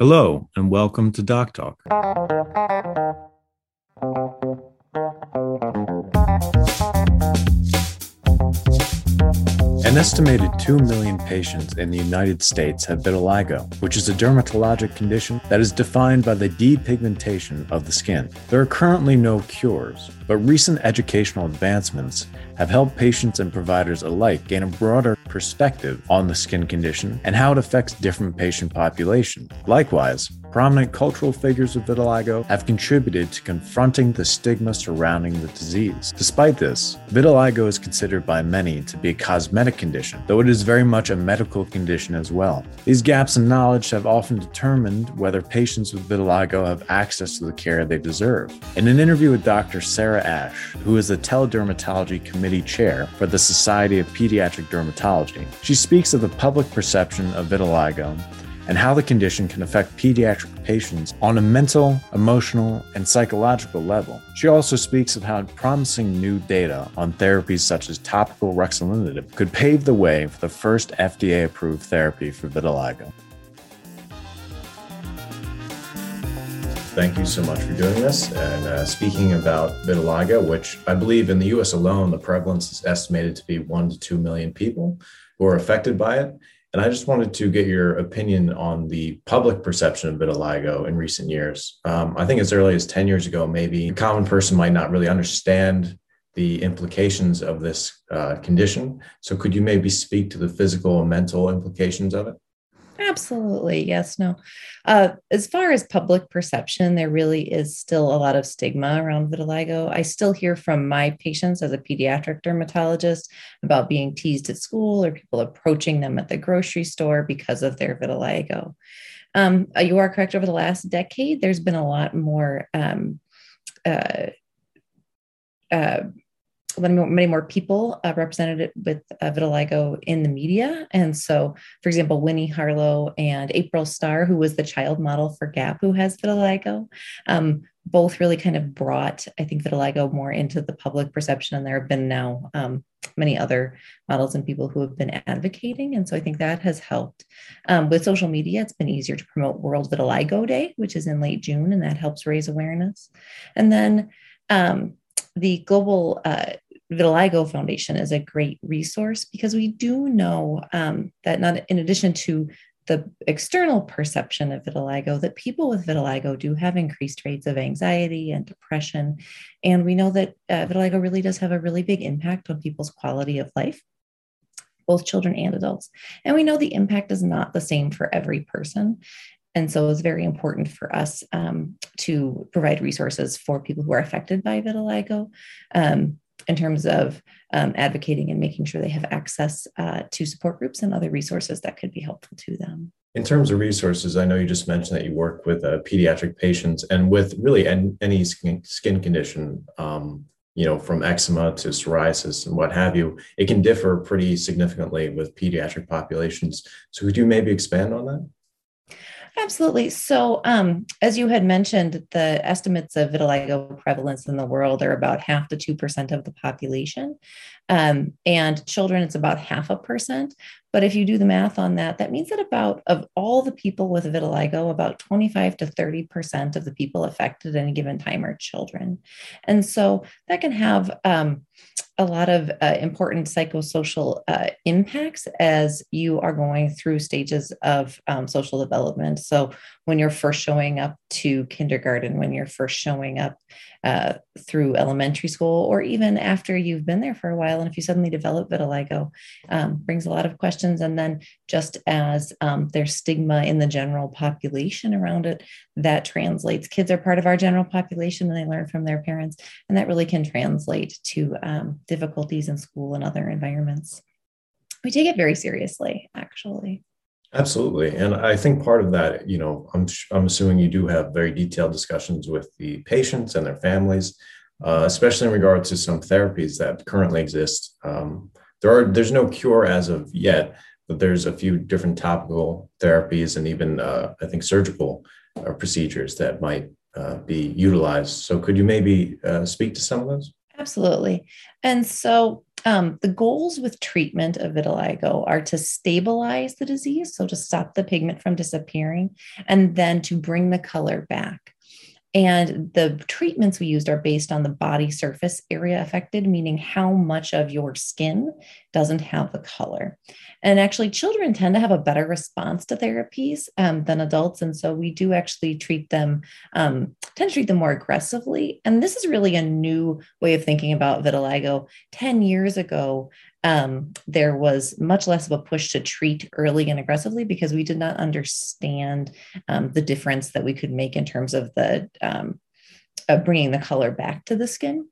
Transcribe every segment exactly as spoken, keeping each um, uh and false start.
Hello, and welcome to Doc Talk. An estimated two million patients in the United States have vitiligo, which is a dermatologic condition that is defined by the depigmentation of the skin. There are currently no cures, but recent educational advancements have helped patients and providers alike gain a broader perspective on the skin condition and how it affects different patient populations. Likewise, prominent cultural figures of vitiligo have contributed to confronting the stigma surrounding the disease. Despite this, vitiligo is considered by many to be a cosmetic condition, though it is very much a medical condition as well. These gaps in knowledge have often determined whether patients with vitiligo have access to the care they deserve. In an interview with Doctor Sarah Ash, who is the Teledermatology Committee Chair for the Society of Pediatric Dermatology, she speaks of the public perception of vitiligo and how the condition can affect pediatric patients on a mental, emotional, and psychological level. She also speaks of how promising new data on therapies such as topical ruxolitinib could pave the way for the first F D A-approved therapy for vitiligo. Thank you so much for doing this and uh, speaking about vitiligo, which I believe in the U S alone, the prevalence is estimated to be one to two million people who are affected by it. And I just wanted to get your opinion on the public perception of vitiligo in recent years. Um, I think as early as ten years ago, maybe a common person might not really understand the implications of this uh, condition. So could you maybe speak to the physical and mental implications of it? Absolutely. Yes. No. Uh, as far as public perception, there really is still a lot of stigma around vitiligo. I still hear from my patients as a pediatric dermatologist about being teased at school or people approaching them at the grocery store because of their vitiligo. Um, you are correct. Over the last decade, there's been a lot more um, uh, uh, many more, many more people uh, represented with uh, vitiligo in the media. And so, for example, Winnie Harlow and April Starr, who was the child model for Gap, who has vitiligo, um, both really kind of brought, I think, vitiligo more into the public perception. And there have been now um, many other models and people who have been advocating. And so I think that has helped. Um, with social media, it's been easier to promote World Vitiligo Day, which is in late June, and that helps raise awareness. And then um, the Global uh, Vitiligo Foundation is a great resource because we do know um, that not in addition to the external perception of vitiligo, that people with vitiligo do have increased rates of anxiety and depression. And we know that uh, vitiligo really does have a really big impact on people's quality of life, both children and adults. And we know the impact is not the same for every person. And so it's very important for us um, to provide resources for people who are affected by vitiligo um, in terms of um, advocating and making sure they have access uh, to support groups and other resources that could be helpful to them. In terms of resources, I know you just mentioned that you work with uh, pediatric patients and with really any, any skin, skin condition, um, you know, from eczema to psoriasis and what have you. It can differ pretty significantly with pediatric populations. So could you maybe expand on that? Absolutely. So um, as you had mentioned, the estimates of vitiligo prevalence in the world are about half to two percent of the population. Um, and children, it's about half a percent. But if you do the math on that, that means that about of all the people with vitiligo, about twenty-five to thirty percent of the people affected at any given time are children. And so that can have um, a lot of uh, important psychosocial uh, impacts as you are going through stages of um, social development. So when you're first showing up to kindergarten, when you're first showing up uh, through elementary school, or even after you've been there for a while, and if you suddenly develop vitiligo, um, brings a lot of questions. And then just as um, there's stigma in the general population around it, that translates. Kids are part of our general population and they learn from their parents, and that really can translate to um, difficulties in school and other environments. We take it very seriously, actually. Absolutely. And I think part of that, you know, I'm, I'm assuming you do have very detailed discussions with the patients and their families, uh, especially in regard to some therapies that currently exist. Um, there are, there's no cure as of yet, but there's a few different topical therapies and even, uh, I think, surgical uh, procedures that might uh, be utilized. So could you maybe uh, speak to some of those? Absolutely. And so Um, the goals with treatment of vitiligo are to stabilize the disease, so to stop the pigment from disappearing, and then to bring the color back. And the treatments we used are based on the body surface area affected, meaning how much of your skin doesn't have the color. And actually, children tend to have a better response to therapies um, than adults. And so we do actually treat them, um, tend to treat them more aggressively. And this is really a new way of thinking about vitiligo. ten years ago, Um, there was much less of a push to treat early and aggressively because we did not understand um, the difference that we could make in terms of the um, of bringing the color back to the skin.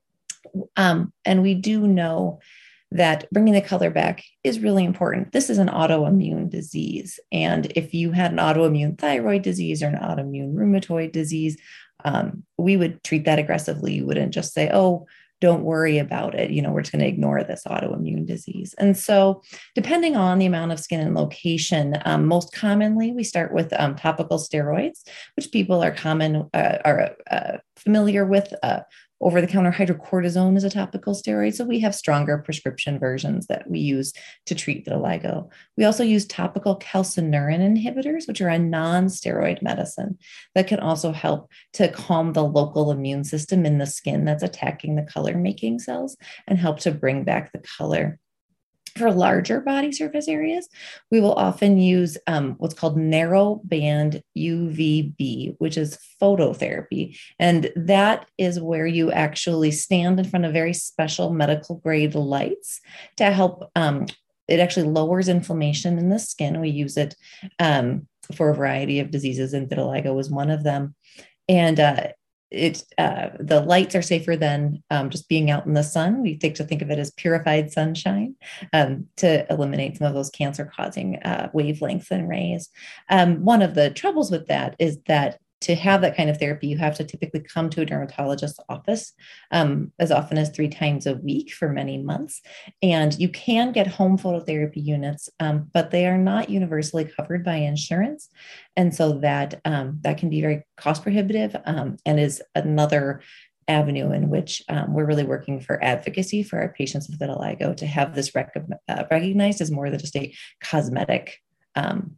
Um, and we do know that bringing the color back is really important. This is an autoimmune disease. And if you had an autoimmune thyroid disease or an autoimmune rheumatoid disease, um, we would treat that aggressively. You wouldn't just say, oh, don't worry about it. You know, we're just going to ignore this autoimmune disease. And so depending on the amount of skin and location, um, most commonly we start with um, topical steroids, which people are common, uh, are uh, familiar with. Uh, Over-the-counter hydrocortisone is a topical steroid. So we have stronger prescription versions that we use to treat vitiligo. We also use topical calcineurin inhibitors, which are a non-steroid medicine that can also help to calm the local immune system in the skin that's attacking the color-making cells and help to bring back the color. For larger body surface areas, we will often use um, what's called narrow band U V B, which is phototherapy. And that is where you actually stand in front of very special medical grade lights to help. Um, it actually lowers inflammation in the skin. We use it um, for a variety of diseases, and vitiligo was one of them. And uh, it uh, the lights are safer than um, just being out in the sun. We think to think of it as purified sunshine um, to eliminate some of those cancer-causing uh, wavelengths and rays. Um, one of the troubles with that is that to have that kind of therapy, you have to typically come to a dermatologist's office um, as often as three times a week for many months. And you can get home phototherapy units, um, but they are not universally covered by insurance. And so that, um, that can be very cost prohibitive um, and is another avenue in which um, we're really working for advocacy for our patients with vitiligo to have this rec- uh, recognized as more than just a cosmetic um,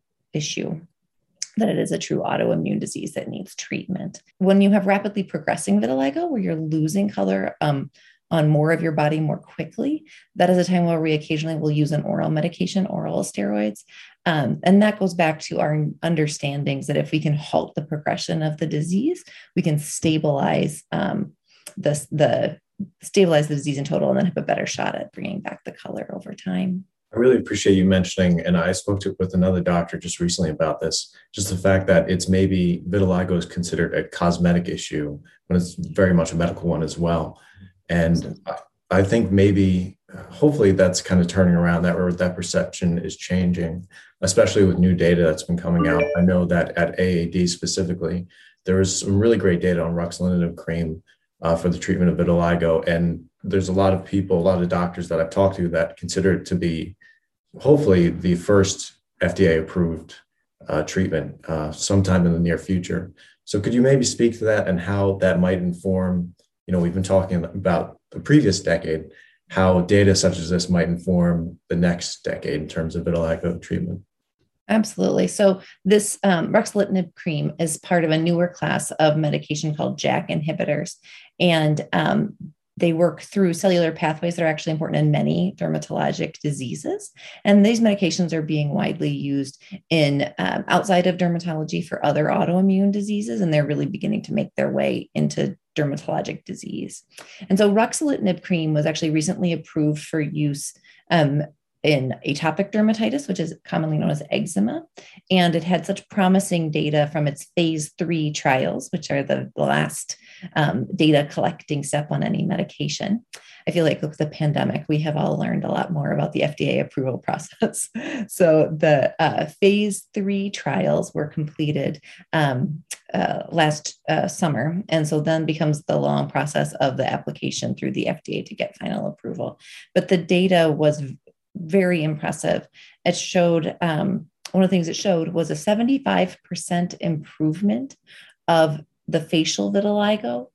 issue, that it is a true autoimmune disease that needs treatment. When you have rapidly progressing vitiligo, where you're losing color um, on more of your body more quickly, that is a time where we occasionally will use an oral medication, oral steroids. Um, and that goes back to our understandings that if we can halt the progression of the disease, we can stabilize um, the, the stabilize the disease in total and then have a better shot at bringing back the color over time. I really appreciate you mentioning, and I spoke to with another doctor just recently about this, just the fact that it's maybe vitiligo is considered a cosmetic issue when it's very much a medical one as well. And I think maybe, hopefully that's kind of turning around, that or that perception is changing, especially with new data that's been coming out. I know that at A A D specifically, there was some really great data on ruxolitinib cream uh, for the treatment of vitiligo. And there's a lot of people, a lot of doctors that I've talked to that consider it to be hopefully the first F D A approved uh, treatment uh, sometime in the near future. So could you maybe speak to that and how that might inform, you know, we've been talking about the previous decade, how data such as this might inform the next decade in terms of vitiligo treatment? Absolutely. So this um, ruxolitinib cream is part of a newer class of medication called JAK inhibitors. And um, they work through cellular pathways that are actually important in many dermatologic diseases. And these medications are being widely used in um, outside of dermatology for other autoimmune diseases, and they're really beginning to make their way into dermatologic disease. And so ruxolitinib cream was actually recently approved for use um, in atopic dermatitis, which is commonly known as eczema. And it had such promising data from its phase three trials, which are the last um, data collecting step on any medication. I feel like with the pandemic, we have all learned a lot more about the F D A approval process. So the uh, phase three trials were completed um, uh, last uh, summer. And so then becomes the long process of the application through the F D A to get final approval. But the data was very impressive. It showed, um, one of the things it showed was a seventy-five percent improvement of the facial vitiligo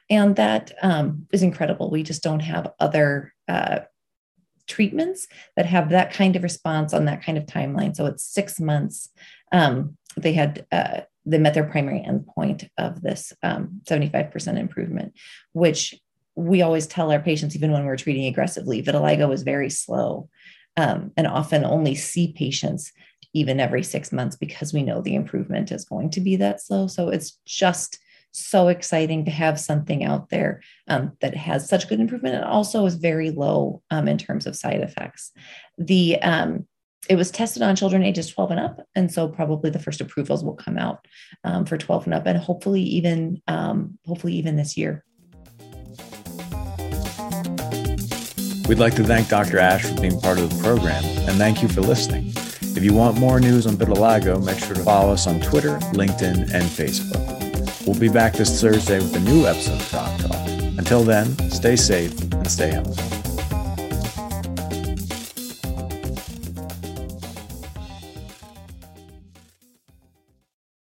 And that um, is incredible. We just don't have other uh, treatments that have that kind of response on that kind of timeline. So it's six months. Um, they had, uh, they met their primary endpoint of this um, seventy-five percent improvement, which we always tell our patients, even when we're treating aggressively, vitiligo is very slow um, and often only see patients even every six months because we know the improvement is going to be that slow. So it's just so exciting to have something out there um, that has such good improvement and also is very low um, in terms of side effects. The um, it was tested on children ages twelve and up, and so probably the first approvals will come out um, for twelve and up, and hopefully even um, hopefully even this year. We'd like to thank Doctor Ash for being part of the program, and thank you for listening. If you want more news on vitiligo, make sure to follow us on Twitter, LinkedIn, and Facebook. We'll be back this Thursday with a new episode of Doc Talk. Until then, stay safe and stay healthy.